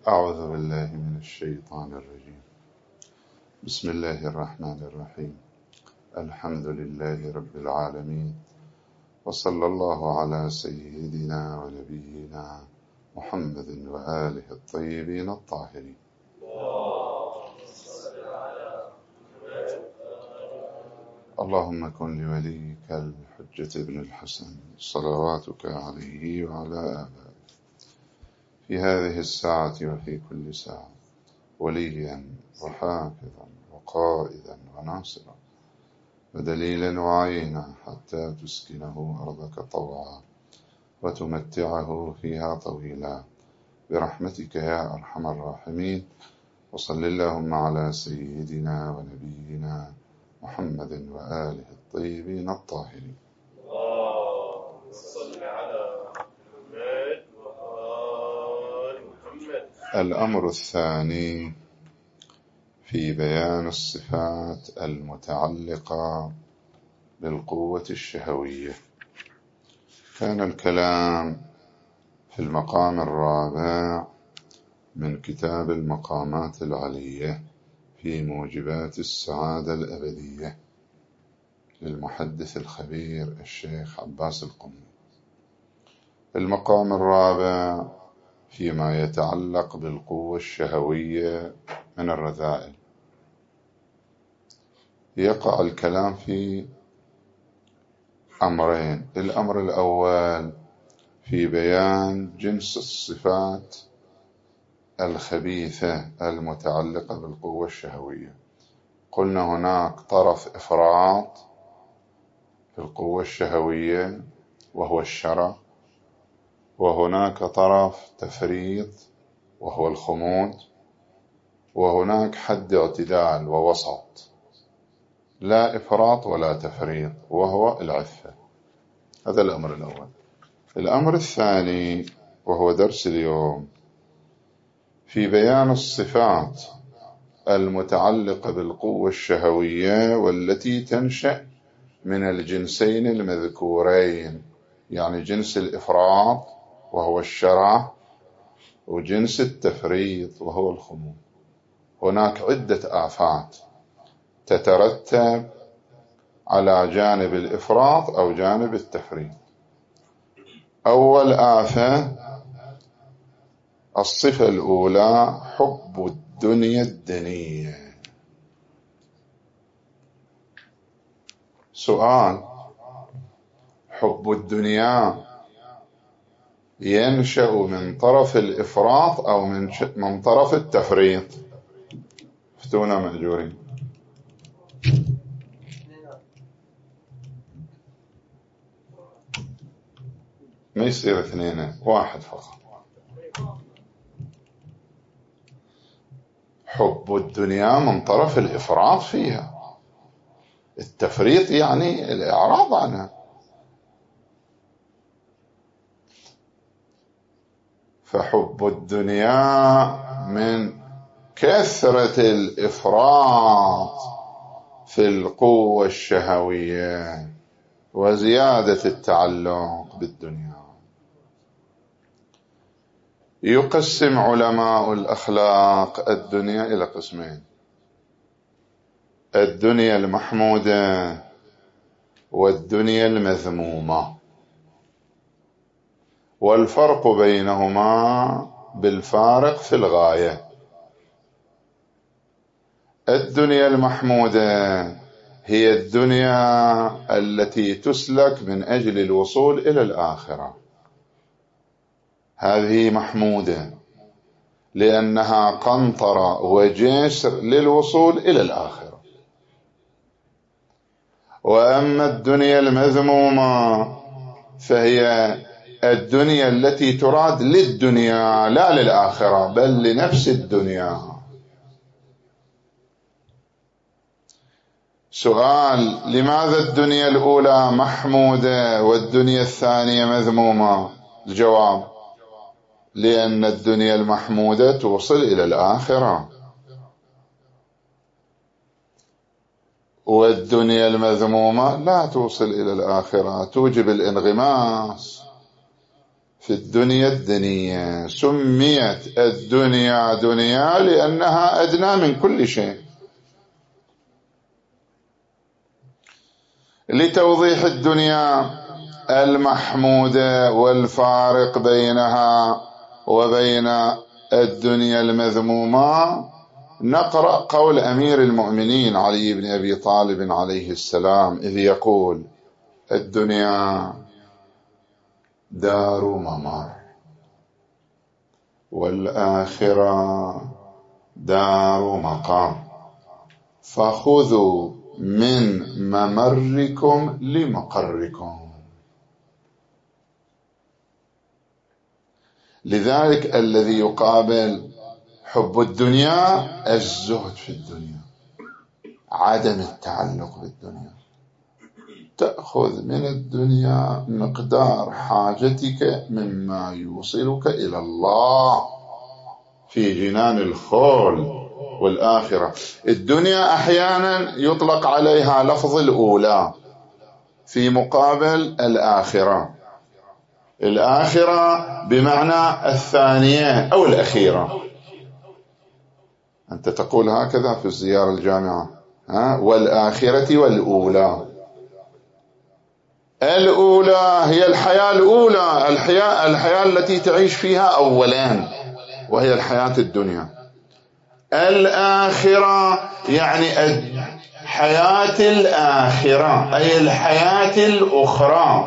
أعوذ بالله من الشيطان الرجيم. بسم الله الرحمن الرحيم. الحمد لله رب العالمين، وصلى الله على سيدنا ونبينا محمد وآله الطيبين الطاهرين. اللهم كن لوليك الحجة ابن الحسن صلواتك عليه وعلى آبائه في هذه الساعة وفي كل ساعة وليا وحافظا وقائدا وناصرا ودليلا وعينا حتى تسكنه أرضك طوعا وتمتعه فيها طويلا برحمتك يا أرحم الراحمين. وصل اللهم على سيدنا ونبينا محمد وآله الطيبين الطاهرين. اللهم صل على محمد وآل محمد. الأمر الثاني في بيان الصفات المتعلقة بالقوة الشهوية. كان الكلام في المقام الرابع من كتاب المقامات العلية في موجبات السعادة الأبدية للمحدث الخبير الشيخ عباس القمي. المقام الرابع فيما يتعلق بالقوة الشهوية من الرذائل. يقع الكلام في أمرين. الأمر الأول في بيان جنس الصفات الخبيثة المتعلقة بالقوة الشهوية. قلنا هناك طرف إفراط في القوة الشهوية وهو الشرع، وهناك طرف تفريط وهو الخمود، وهناك حد اعتدال ووسط، لا إفراط ولا تفريط وهو العفة. هذا الأمر الأول. الأمر الثاني وهو درس اليوم في بيان الصفات المتعلقة بالقوة الشهوية والتي تنشأ من الجنسين المذكورين، يعني جنس الإفراط وهو الشرع وجنس التفريط وهو الخمول. هناك عدة آفات تترتب على جانب الإفراط أو جانب التفريط. أول آفة الصفة الأولى حب الدنيا الدنية. سؤال: حب الدنيا ينشأ من طرف الإفراط أو من طرف التفريط؟ افتونا مأجورين. ما يصير اثنين، واحد فقط. حب الدنيا من طرف الإفراط فيها، التفريط يعني الإعراض عنها. فحب الدنيا من كثرة الإفراط في القوة الشهوية وزيادة التعلق بالدنيا. يقسم علماء الأخلاق الدنيا إلى قسمين: الدنيا المحمودة والدنيا المذمومة، والفرق بينهما بالفارق في الغاية. الدنيا المحمودة هي الدنيا التي تسلك من أجل الوصول إلى الآخرة. هذه محمودة لأنها قنطرة وجسر للوصول إلى الآخرة. وأما الدنيا المذمومة فهي الدنيا التي تراد للدنيا لا للآخرة بل لنفس الدنيا. سؤال: لماذا الدنيا الأولى محمودة والدنيا الثانية مذمومة؟ الجواب: لأن الدنيا المحمودة توصل إلى الآخرة، والدنيا المذمومة لا توصل إلى الآخرة، توجب الانغماس في الدنيا الدنيا. سميت الدنيا دنيا لأنها أدنى من كل شيء. لتوضيح الدنيا المحمودة والفارق بينها وبين الدنيا المذمومة، نقرأ قول أمير المؤمنين علي بن أبي طالب عليه السلام إذ يقول: الدنيا دار ممر والآخرة دار مقام، فخذوا من ممركم لمقركم. لذلك الذي يقابل حب الدنيا الزهد في الدنيا، عدم التعلق بالدنيا. تأخذ من الدنيا مقدار حاجتك مما يوصلك إلى الله في جنان الخلد والآخرة. الدنيا أحيانا يطلق عليها لفظ الأولى في مقابل الآخرة. الآخرة بمعنى الثانية أو الأخيرة. أنت تقول هكذا في الزيارة الجامعة، والآخرة والأولى. الأولى هي الحياة الأولى، الحياة التي تعيش فيها أولا، وهي الحياة الدنيا. الآخرة يعني الحياة الآخرة، أي الحياة الأخرى.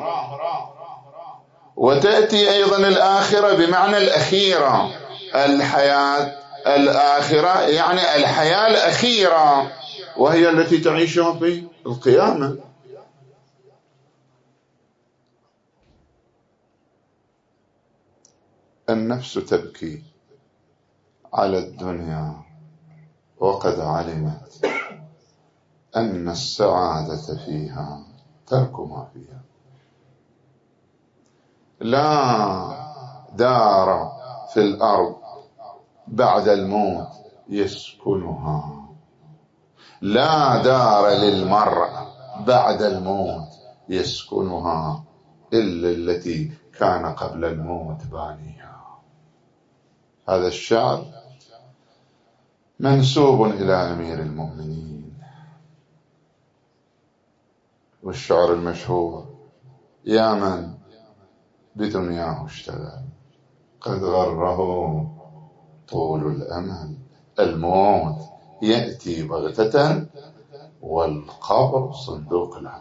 وتأتي أيضا الآخرة بمعنى الأخيرة. الحياة الآخرة يعني الحياة الأخيرة، وهي التي تعيشها في القيامة. النفس تبكي على الدنيا وقد علمت أن السعادة فيها ترك ما فيها. لا دار في الأرض بعد الموت يسكنها، لا دار للمرء بعد الموت يسكنها إلا التي كان قبل الموت بانيها. هذا الشعر منسوب إلى أمير المؤمنين. والشعر المشهور: يا من بدنياه اشتغل قد غره طول الأمل، الموت يأتي بغتة والقبر صندوق العمل.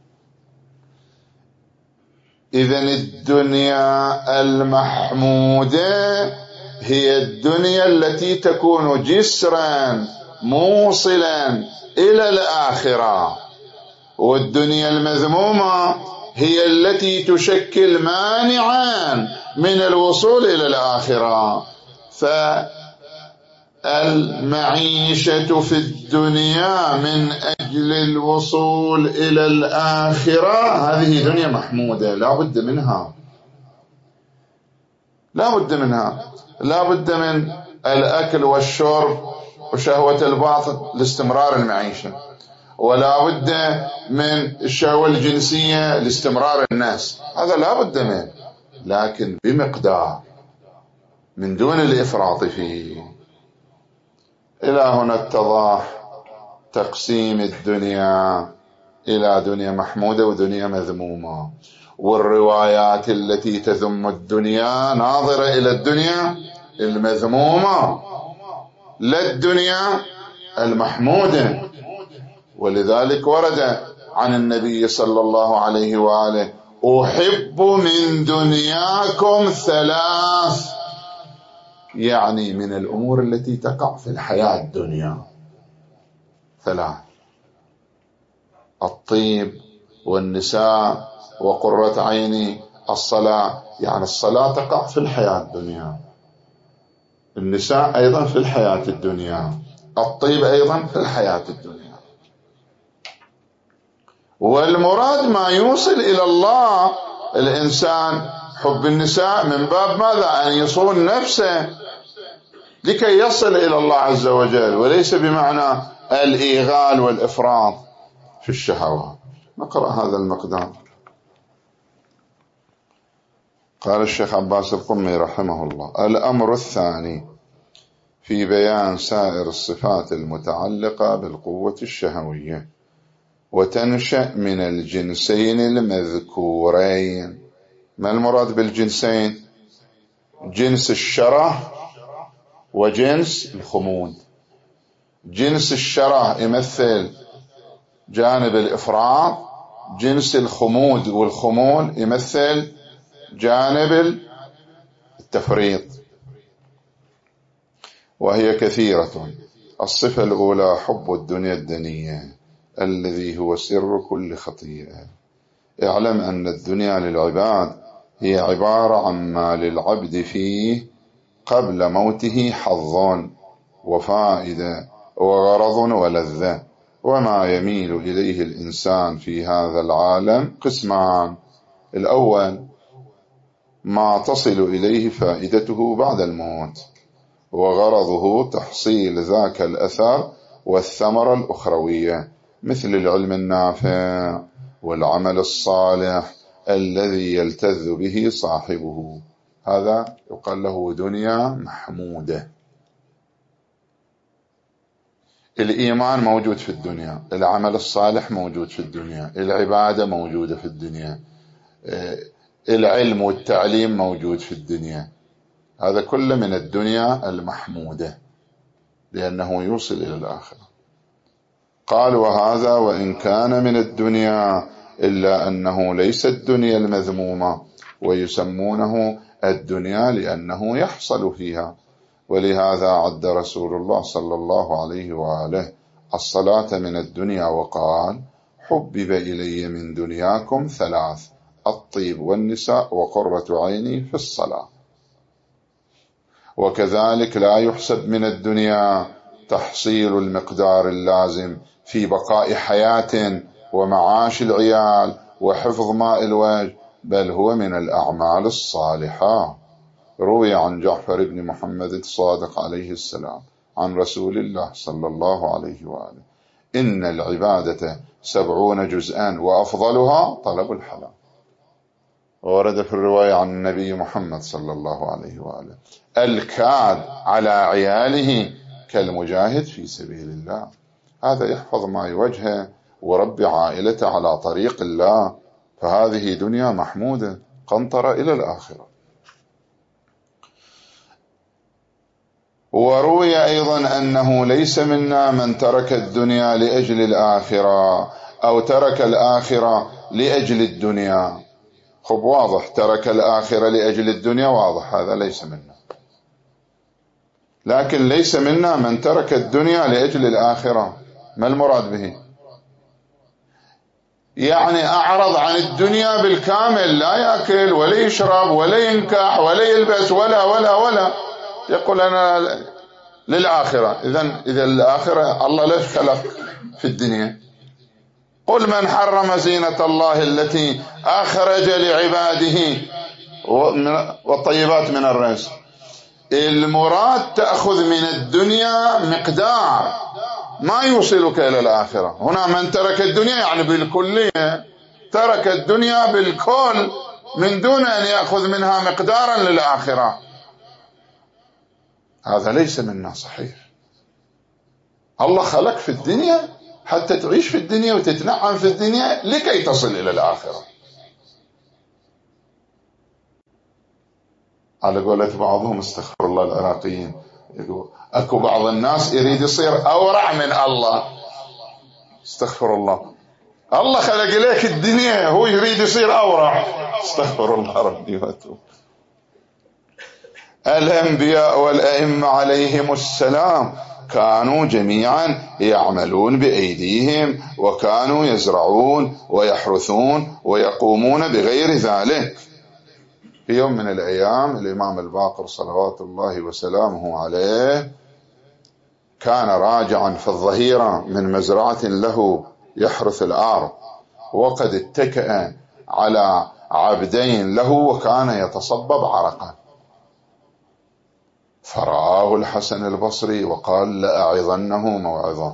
إذن الدنيا المحمودة هي الدنيا التي تكون جسرا موصلا إلى الآخرة، والدنيا المذمومة هي التي تشكل مانعا من الوصول إلى الآخرة. فالمعيشة في الدنيا من أجل الوصول إلى الآخرة هذه دنيا محمودة، لا بد منها، لا بد منها. لا بد من الأكل والشرب وشهوة الباطن لاستمرار المعيشة، ولا بد من الشهوة الجنسية لاستمرار الناس، هذا لا بد منه، لكن بمقدار، من دون الإفراط فيه. إلى هنا اتضح تقسيم الدنيا إلى دنيا محمودة ودنيا مذمومة، والروايات التي تذم الدنيا ناظرة إلى الدنيا المذمومة لا الدنيا المحمودة. ولذلك ورد عن النبي صلى الله عليه وآله: أحب من دنياكم ثلاث، يعني من الأمور التي تقع في الحياة الدنيا ثلاث: الطيب والنساء وقرة عيني الصلاة. يعني الصلاة تقع في الحياة الدنيا، النساء أيضا في الحياة الدنيا، الطيب أيضا في الحياة الدنيا. والمراد ما يوصل إلى الله. الإنسان حب النساء من باب ماذا؟ أن يصون نفسه لكي يصل إلى الله عز وجل، وليس بمعنى الإيغال والإفراط في الشهوات. نقرأ هذا المقدار: قال الشيخ عباس القمي رحمه الله: الأمر الثاني في بيان سائر الصفات المتعلقة بالقوة الشهوية، وتنشأ من الجنسين المذكورين. ما المراد بالجنسين؟ جنس الشره وجنس الخمود. جنس الشره يمثل جانب الإفراط، جنس الخمود والخمول يمثل جانب التفريط، وهي كثيرة. الصفة الأولى حب الدنيا الدنية الذي هو سر كل خطيئة. اعلم أن الدنيا للعباد هي عبارة عن ما للعبد فيه قبل موته حظ وفائدة وغرض ولذة، وما يميل إليه الإنسان في هذا العالم قسمان: الأول ما تصل إليه فائدته بعد الموت، وغرضه تحصيل ذاك الأثر والثمرة الأخروية، مثل العلم النافع والعمل الصالح الذي يلتذ به صاحبه. هذا يقال له دنيا محمودة. الإيمان موجود في الدنيا، العمل الصالح موجود في الدنيا، العبادة موجودة في الدنيا، العلم والتعليم موجود في الدنيا. هذا كله من الدنيا المحمودة لأنه يوصل إلى الآخرة. قال: وهذا وإن كان من الدنيا إلا أنه ليس الدنيا المذمومة، ويسمونه الدنيا لأنه يحصل فيها. ولهذا عد رسول الله صلى الله عليه وآله الصلاة من الدنيا، وقال: حبب إلي من دنياكم ثلاث: الطيب والنساء وقرة عيني في الصلاة. وكذلك لا يحسب من الدنيا تحصيل المقدار اللازم في بقاء حياة ومعاش العيال وحفظ ماء الوجه، بل هو من الأعمال الصالحة. روي عن جعفر بن محمد الصادق عليه السلام عن رسول الله صلى الله عليه وآله: إن العبادة 70 جزءا وأفضلها طلب الحلال. ورد في الرواية عن النبي محمد صلى الله عليه وآله: الكاد على عياله كالمجاهد في سبيل الله. هذا يحفظ ماء وجهه وربي عائلته على طريق الله، فهذه دنيا محمودة قنطرة إلى الآخرة. وروي أيضا أنه ليس منا من ترك الدنيا لأجل الآخرة أو ترك الآخرة لأجل الدنيا. خب واضح، ترك الآخرة لأجل الدنيا واضح، هذا ليس منا. لكن ليس منا من ترك الدنيا لأجل الآخرة. ما المراد به؟ يعني أعرض عن الدنيا بالكامل، لا يأكل ولا يشرب ولا ينكح ولا يلبس ولا ولا ولا، يقول أنا للآخرة. إذا الآخرة الله ليش خلق في الدنيا؟ قل من حرم زينة الله التي أخرج لعباده والطيبات من الرزق. المراد تأخذ من الدنيا مقدار ما يوصلك إلى الآخرة. هنا من ترك الدنيا يعني بالكلية، ترك الدنيا بالكل من دون أن يأخذ منها مقدارا للآخرة. هذا ليس منا صحيح. الله خلق في الدنيا حتى تعيش في الدنيا وتتنعم في الدنيا لكي تصل إلى الآخرة. على قولة بعضهم استغفر الله العراقيين، يقول أكو بعض الناس يريد يصير أورع من الله. استغفر الله، الله خلق لك الدنيا هو يريد يصير أورع. استغفر الله ربي واتوب. الأنبياء والأئمة عليهم السلام كانوا جميعا يعملون بأيديهم، وكانوا يزرعون ويحرثون ويقومون بغير ذلك. في يوم من الأيام الإمام الباقر صلوات الله وسلامه عليه كان راجعا في الظهيرة من مزرعة له يحرث الأرض، وقد اتكأ على عبدين له وكان يتصبب عرقا، فرآه الحسن البصري وقال لأعظنه موعظة.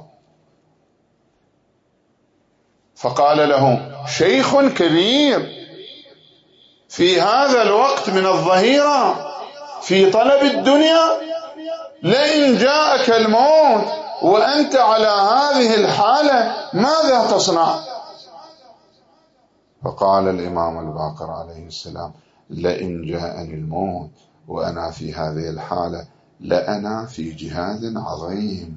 فقال له: شيخ كبير في هذا الوقت من الظهيرة في طلب الدنيا؟ لئن جاءك الموت وأنت على هذه الحالة ماذا تصنع؟ فقال الإمام الباقر عليه السلام: لئن جاءني الموت وأنا في هذه الحالة لأنا في جهاد عظيم،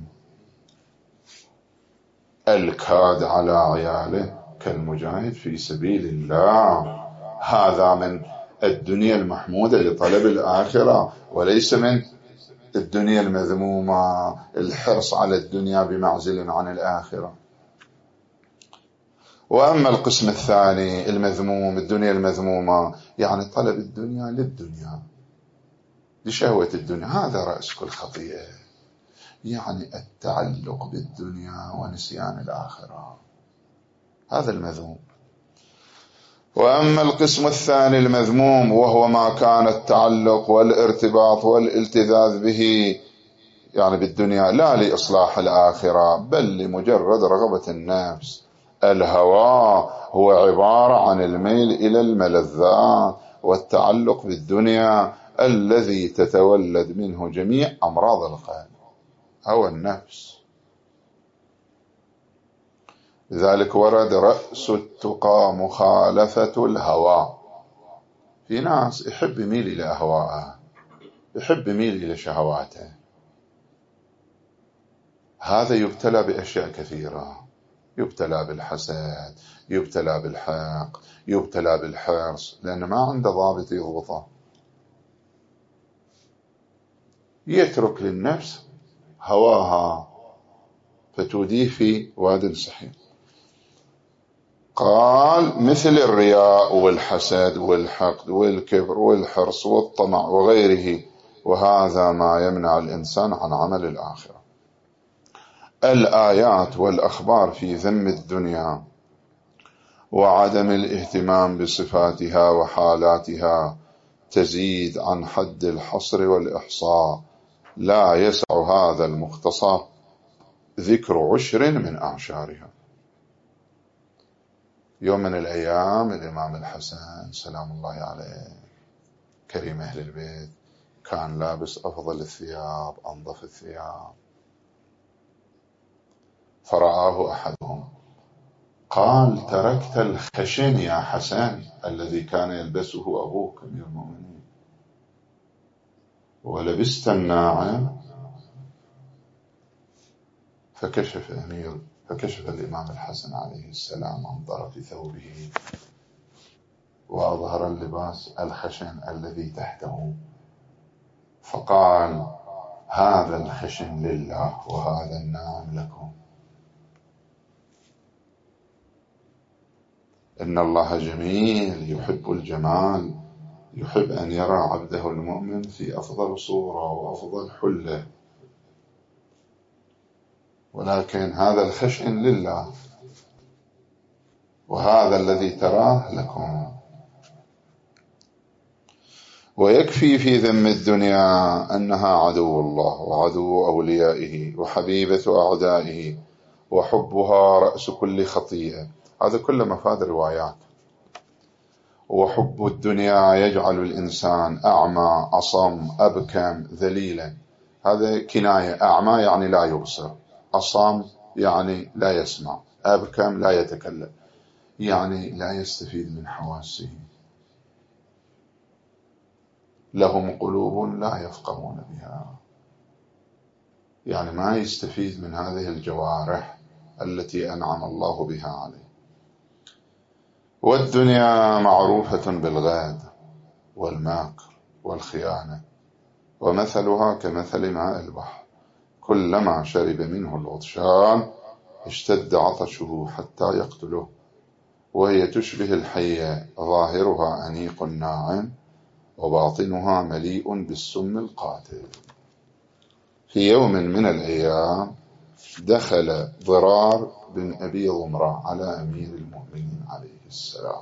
الكاد على عياله كالمجاهد في سبيل الله. هذا من الدنيا المحمودة لطلب الآخرة، وليس من الدنيا المذمومة، الحرص على الدنيا بمعزل عن الآخرة. وأما القسم الثاني المذموم، الدنيا المذمومة، يعني طلب الدنيا للدنيا، لشهوة الدنيا، هذا رأس كل خطيئة، يعني التعلق بالدنيا ونسيان الآخرة، هذا المذموم. وأما القسم الثاني المذموم، وهو ما كان التعلق والارتباط والالتذاذ به، يعني بالدنيا، لا لإصلاح الآخرة بل لمجرد رغبة النفس. الهوى هو عبارة عن الميل إلى الملذات والتعلق بالدنيا الذي تتولد منه جميع أمراض القلب، هوى النفس. لذلك ورد رأس التقى مخالفة الهوى. في ناس يحب يميل إلى أهواءه، يحب يميل إلى شهواته، هذا يبتلى بأشياء كثيرة، يبتلى بالحسد، يبتلى بالحقد، يبتلى بالحرص، لأن ما عنده ضابط يضبطه، يترك للنفس هواها فتوديه في واد سحيق. قال: مثل الرياء والحسد والحقد والكبر والحرص والطمع وغيره، وهذا ما يمنع الإنسان عن عمل الآخرة. الآيات والأخبار في ذم الدنيا وعدم الاهتمام بصفاتها وحالاتها تزيد عن حد الحصر والإحصاء، لا يسع هذا المختصر ذكر 10 من أعشارها. يوم من الأيام الإمام الحسن سلام الله عليه كريم أهل البيت كان لابس أفضل الثياب، أنظف الثياب، فرآه أحدهم قال: تركت الخشن يا حسن الذي كان يلبسه أبوك أمير المؤمنين ولبست الناعم. فكشف الإمام الحسن عليه السلام عن طرف ثوبه وأظهر اللباس الخشن الذي تحته، فقال: هذا الخشن لله وهذا الناعم لكم. إن الله جميل يحب الجمال، يحب أن يرى عبده المؤمن في أفضل صورة وأفضل حلة، ولكن هذا الخشن لله وهذا الذي تراه لكم. ويكفي في ذم الدنيا أنها عدو الله وعدو أوليائه وحبيبة أعدائه، وحبها رأس كل خطيئة. هذا كله مفاد روايات. وحب الدنيا يجعل الإنسان أعمى أصم أبكم ذليلا. هذا كناية، أعمى يعني لا يبصر، أصم يعني لا يسمع، أبكم لا يتكلم، يعني لا يستفيد من حواسه. لهم قلوب لا يفقهون بها، يعني ما يستفيد من هذه الجوارح التي أنعم الله بها عليه. والدنيا معروفة بالغاد والماكر والخيانة، ومثلها كمثل ماء البحر، كلما شرب منه العطشان اشتد عطشه حتى يقتله، وهي تشبه الحية، ظاهرها أنيق ناعم وباطنها مليء بالسم القاتل. في يوم من الأيام دخل ضرار بن أبي ضمرة على أمير المؤمنين عليه السلام،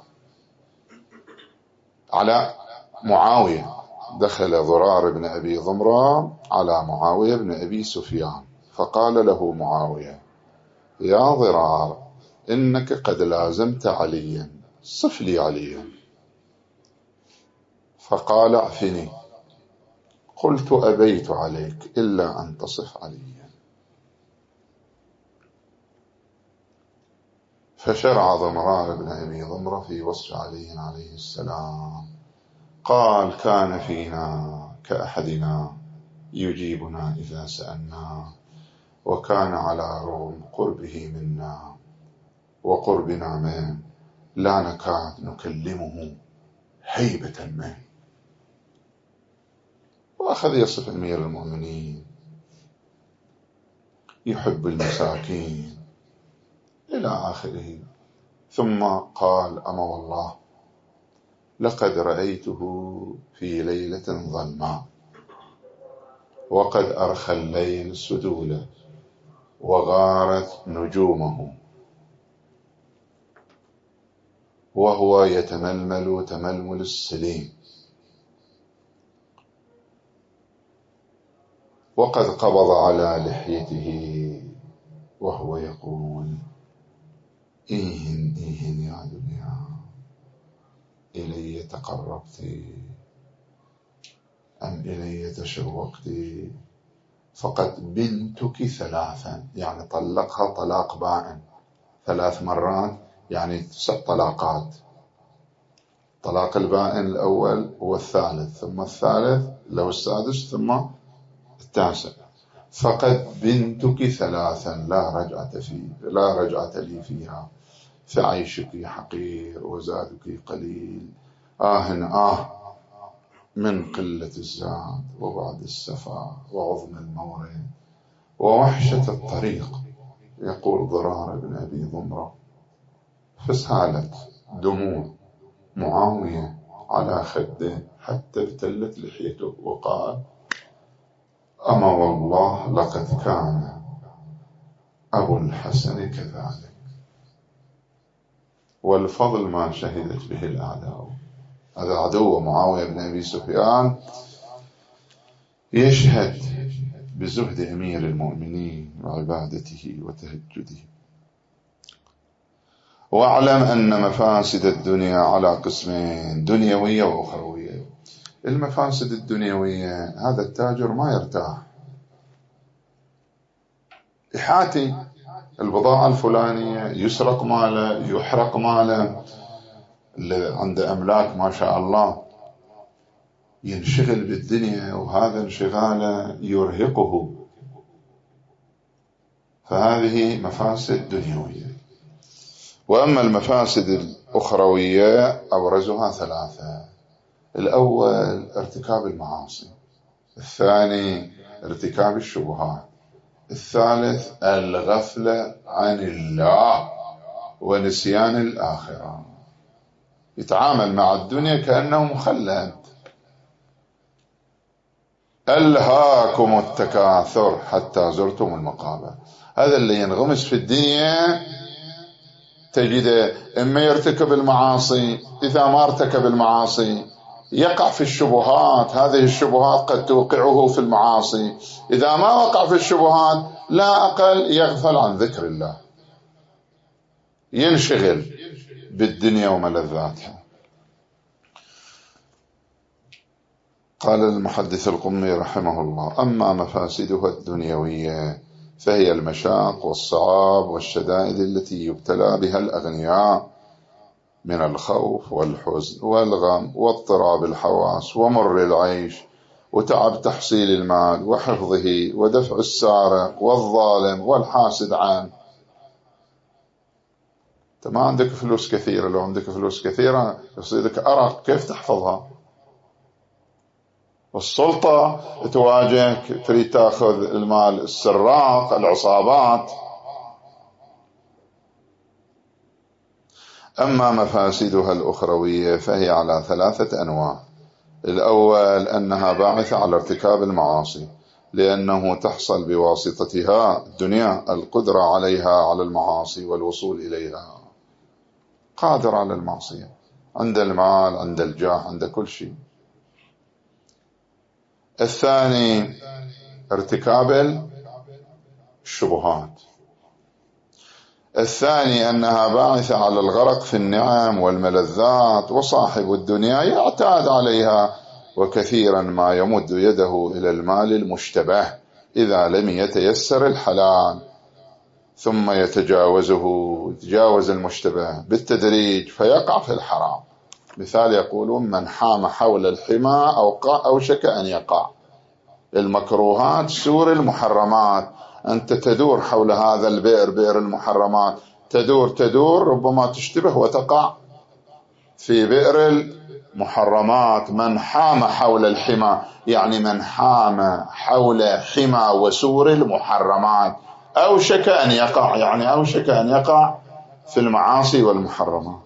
على معاوية. دخل ضرار بن أبي ضمرة على معاوية بن أبي سفيان، فقال له معاوية: يا ضرار، إنك قد لازمت عليا، صف لي عليا. فقال اعفني. قلت أبيت عليك إلا أن تصف عليا. فشرع ضمران بن أبي ضمرة في وصف علي عليه السلام. قال كان فينا كأحدنا يجيبنا إذا سألنا، وكان على رغم قربه منا وقربنا منه لا نكاد نكلمه هيبة منه. وأخذ يصف أمير المؤمنين، يحب المساكين إلى آخره. ثم قال أما والله لقد رأيته في ليلة ظلماء وقد أرخى الليل سدولا وغارت نجومه وهو يتململ تململ السليم، وقد قبض على لحيته وهو يقول إيهن إيهن يا دنيا إلي تقربت أم إلي تشوقت، فقد بنتك ثلاثا، يعني طلقها طلاق بائن 3 مرات، يعني 9 طلاقات. طلاق البائن الأول هو الثالث، ثم الثالث له السادس، ثم التاسع. فقد بنتك ثلاثا لا رجعة لي فيها، فعيشك حقير وزادك قليل. من قلة الزاد وبعد السفر وعظم المورد ووحشة الطريق. يقول ضرار بن أبي ضمرة فسالت دموع معاوية على خده حتى ابتلت لحيته، وقال أما والله لقد كان أبو الحسن كذلك، والفضل ما شهدت به الأعداء. هذا عدو معاوية بن أبي سفيان يشهد بزهد أمير المؤمنين وعبادته وتهجده. واعلم أن مفاسد الدنيا على قسمين، دنيوية وأخروية. المفاسد الدنيوية هذا التاجر ما يرتاح، يحاتي البضاعة الفلانية، يسرق ماله، يحرق ماله، اللي عنده أملاك ما شاء الله ينشغل بالدنيا، وهذا انشغاله يرهقه. فهذه مفاسد دنيوية. وأما المفاسد الأخروية أبرزها 3. الأول ارتكاب المعاصي، الثاني ارتكاب الشبهات، الثالث الغفلة عن الله ونسيان الآخرة. يتعامل مع الدنيا كأنه مخلد. ألهاكم التكاثر حتى زرتم المقابر. هذا اللي ينغمس في الدنيا تجده إما يرتكب المعاصي، إذا ما ارتكب المعاصي يقع في الشبهات، هذه الشبهات قد توقعه في المعاصي. إذا ما وقع في الشبهات لا أقل يغفل عن ذكر الله، ينشغل بالدنيا وملذاتها. قال المحدث القمي رحمه الله: أما مفاسدها الدنيوية فهي المشاق والصعاب والشدائد التي يبتلى بها الأغنياء من الخوف والحزن والغم واضطراب الحواس ومر العيش وتعب تحصيل المال وحفظه ودفع السارق والظالم والحاسد عنه. أنت ما عندك فلوس كثيرة، لو عندك فلوس كثيرة يصيدك أرق، كيف تحفظها؟ والسلطة تواجهك، تريد تأخذ المال، السراق، العصابات. أما مفاسدها الأخروية فهي على 3 أنواع. الأول أنها باعثة على ارتكاب المعاصي، لأنه تحصل بواسطتها الدنيا القدرة عليها على المعاصي والوصول إليها، قادر على المعصية، عند المال، عند الجاه، عند كل شيء. الثاني ارتكاب الشبهات. الثاني أنها باعثة على الغرق في النعم والملذات، وصاحب الدنيا يعتاد عليها، وكثيرا ما يمد يده إلى المال المشتبه إذا لم يتيسر الحلال، ثم يتجاوز المشتبه بالتدريج فيقع في الحرام. مثال يقولون: من حام حول الحمى أوشك أن يقع. المكروهات سور المحرمات، أنت تدور حول هذا البئر، بئر المحرمات، تدور ربما تشتبه وتقع في بئر المحرمات. من حام حول الحمى يعني من حام حول حمى وسور المحرمات، أوشك أن يقع يعني أوشك أن يقع في المعاصي والمحرمات.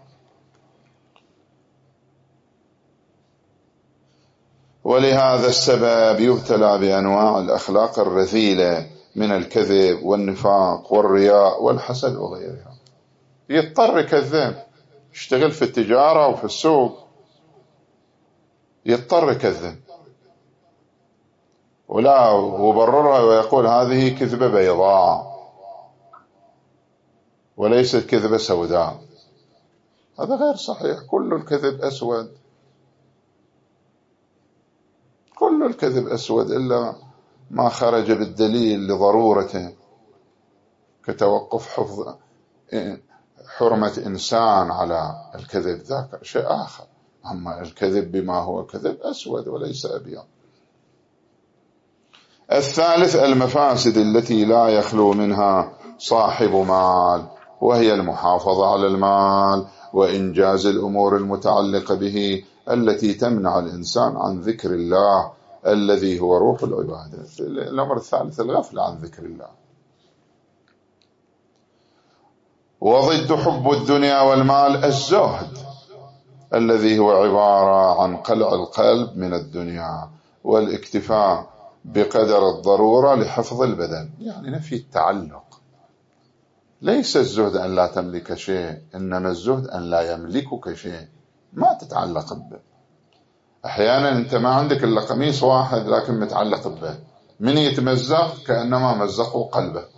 ولهذا السبب يبتلى بأنواع الأخلاق الرذيلة من الكذب والنفاق والرياء والحسد وغيرها. يضطر يكذب، يشتغل في التجارة وفي السوق يضطر يكذب، ولا وبررها ويقول هذه كذبة بيضاء وليست كذبة سوداء. هذا غير صحيح. كل الكذب أسود، كل الكذب أسود إلا ما خرج بالدليل لضرورته، كتوقف حفظ حرمة إنسان على الكذب، ذاك شيء آخر. أما الكذب بما هو كذب أسود وليس أبيض. الثالث المفاسد التي لا يخلو منها صاحب مال، وهي المحافظة على المال وإنجاز الأمور المتعلقة به التي تمنع الإنسان عن ذكر الله الذي هو روح العبادة. الأمر الثالث الغفلة عن ذكر الله. وضد حب الدنيا والمال الزهد، الذي هو عبارة عن قلع القلب من الدنيا والاكتفاء بقدر الضرورة لحفظ البدن، يعني نفي التعلق. ليس الزهد أن لا تملك شيء، إنما الزهد أن لا يملكك شيء، ما تتعلق به. أحيانا أنت ما عندك إلا قميص واحد لكن متعلق به، من يتمزق كأنما مزقوا قلبك.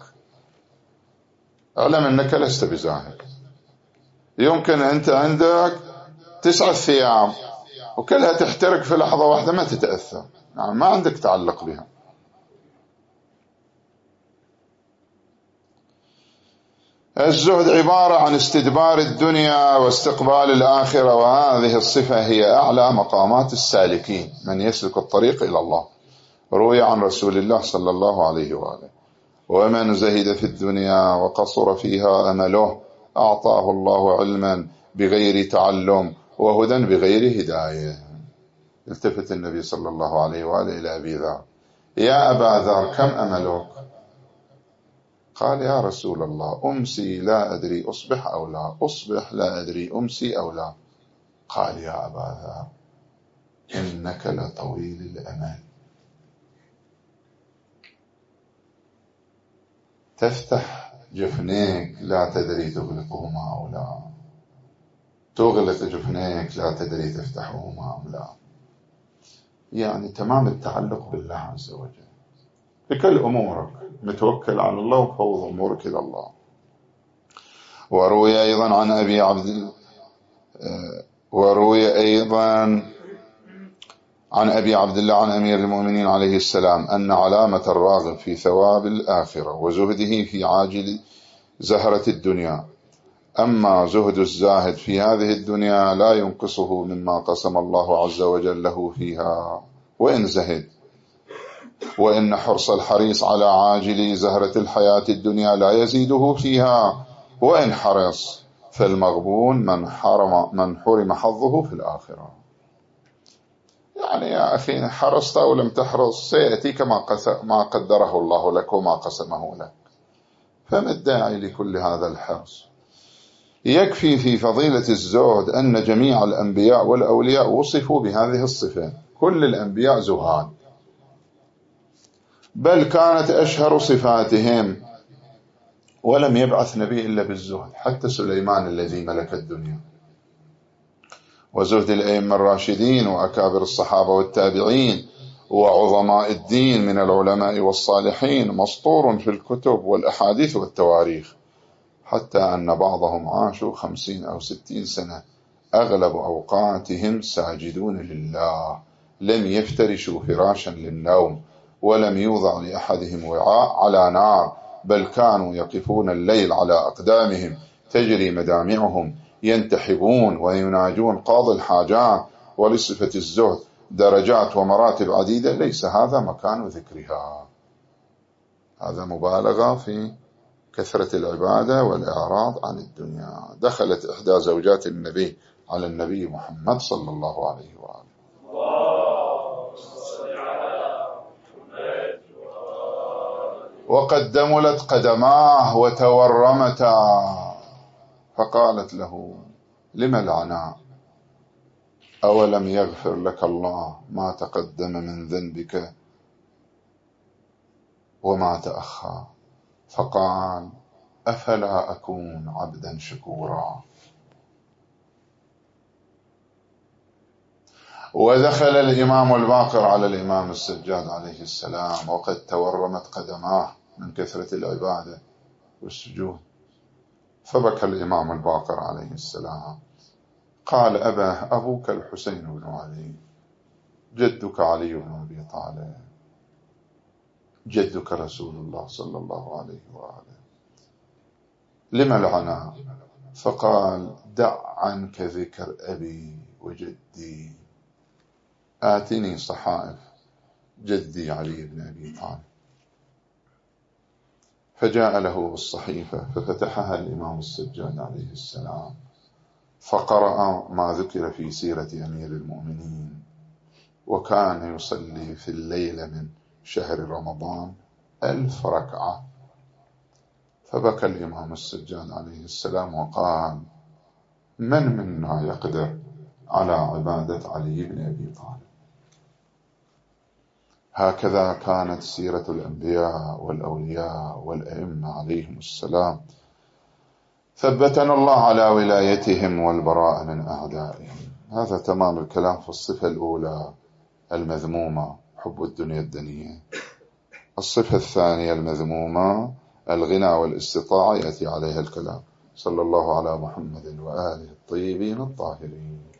أعلم أنك لست بزاهد. يمكن أنت عندك 9 ثياب وكلها تحترق في لحظة واحدة ما تتأثر، يعني ما عندك تعلق بها. الزهد عبارة عن استدبار الدنيا واستقبال الآخرة، وهذه الصفة هي أعلى مقامات السالكين، من يسلك الطريق إلى الله. روي عن رسول الله صلى الله عليه وآله: ومن زهد في الدنيا وقصر فيها أمله أعطاه الله علما بغير تعلم وهدى بغير هداية. التفت النبي صلى الله عليه وآله إلى أبي ذر: يا أبا ذر كم أملك؟ قال: يا رسول الله أمسي لا أدري أصبح أو لا، أصبح لا أدري أمسي أو لا. قال: يا أبا ذر إنك لطويل الأمل. تفتح جفنيك لا تدري تغلقهما أو لا، تغلق جفنيك لا تدري تفتحهما أو لا. يعني تمام التعلق بالله عز وجل بكل أمورك، متوكل على الله وفوض أمورك إلى الله. وروي أيضا عن أبي عبد الله عن أمير المؤمنين عليه السلام أن علامة الراغب في ثواب الآخرة وزهده في عاجل زهرة الدنيا، أما زهد الزاهد في هذه الدنيا لا ينقصه مما قسم الله عز وجل له فيها وإن زهد. وإن حرص الحريص على عاجل زهرة الحياة الدنيا لا يزيده فيها وإن حرص، فالمغبون من حرم حظه في الآخرة. يعني يا أخي حرصت أو لم تحرص سيأتيك ما قدره الله لك وما قسمه لك، فما الداعي لكل هذا الحرص؟ يكفي في فضيلة الزهد أن جميع الأنبياء والأولياء وصفوا بهذه الصفة، كل الأنبياء زهاد، بل كانت أشهر صفاتهم، ولم يبعث نبي إلا بالزهد، حتى سليمان الذي ملك الدنيا. وزهد الأئمة الراشدين وأكابر الصحابة والتابعين وعظماء الدين من العلماء والصالحين مسطور في الكتب والأحاديث والتواريخ. حتى أن بعضهم عاشوا 50 أو 60 سنة أغلب أوقاتهم ساجدون لله، لم يفترشوا فراشا للنوم، ولم يوضع لأحدهم وعاء على نار، بل كانوا يقفون الليل على أقدامهم تجري مدامعهم، ينتحبون ويناجون قاضي الحاجات. ولصفة الزهد درجات ومراتب عديدة، ليس هذا مكان ذكرها. هذا مبالغة في كثرة العبادة والإعراض عن الدنيا. دخلت إحدى زوجات النبي على النبي محمد صلى الله عليه وآله، وقد دملت قدماه وتورمتا، فقالت له: لم العناء؟ أولم يغفر لك الله ما تقدم من ذنبك وما تأخر؟ فقال: أفلا أكون عبدا شكورا. ودخل الإمام الباقر على الإمام السجاد عليه السلام وقد تورمت قدماه من كثرة العبادة والسجود، فبكى الإمام الباقر عليه السلام، قال: أبوك الحسين بن علي، جدك علي بن أبي طالب، جدك رسول الله صلى الله عليه وآله، لم العناء؟ فقال: دع عنك ذكر أبي وجدي، آتني صحائف جدي علي بن أبي طالب. فجاء له بالصحيفة ففتحها الإمام السجاد عليه السلام، فقرأ ما ذكر في سيرة أمير المؤمنين، وكان يصلي في الليلة من شهر رمضان 1000 ركعة. فبكى الإمام السجاد عليه السلام وقال: من منا يقدر على عبادة علي بن أبي طالب؟ هكذا كانت سيرة الأنبياء والأولياء والأئمة عليهم السلام. ثبتنا الله على ولايتهم والبراء من أعدائهم. هذا تمام الكلام في الصفة الأولى المذمومة، حب الدنيا الدنية. الصفة الثانية المذمومة الغنى والاستطاعة، يأتي عليها الكلام. صلى الله على محمد وآله الطيبين الطاهرين.